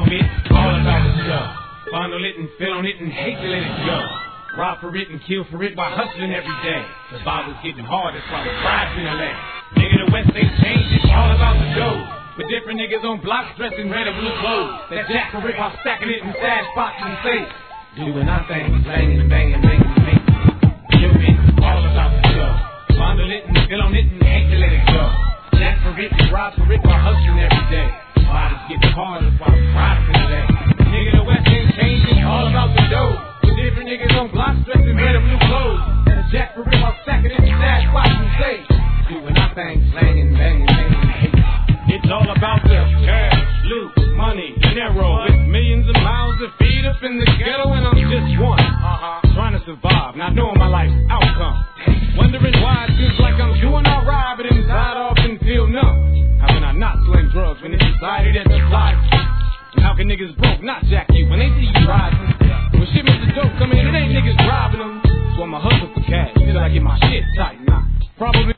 on it, all about the show. Fondle it and fill on it and hate to let it go. Rob for it and kill for it by hustling every day. The Bible's getting hard, that's why we ride in LA. Nigga, the West ain't changed, it's all about the dough. With different niggas on blocks dressed in red and blue clothes. That jack for it while stacking it in sad spots and safe. Doing our thing, banging, banging, banging, banging. Doing all about the dough. Fondle it and fill on it and hate to let it go. Jack for it and rob for it while hustling every day. Bodies getting hard, that's why we ride in LA. Nigga, the West ain't changed, it's all about the dough. With different niggas on blocks dressed in red and blue clothes. And jack for it while stacking it in sad spots and safe. Doing our thing, banging, banging, banging. It's all about the cash, loot, money, dinero. With millions of mouths to feed up in the ghetto, and I'm just one. Trying to survive, not knowing my life's outcome. Wondering why it seems like I'm doing alright, but inside I often feel numb. How can I not sling drugs when it's society that supplies? And how can niggas broke not jack you when they see you rising? When shipments of dope come in, it ain't niggas driving them. So I'ma hustle for cash till I get my shit tight. Nah, probably.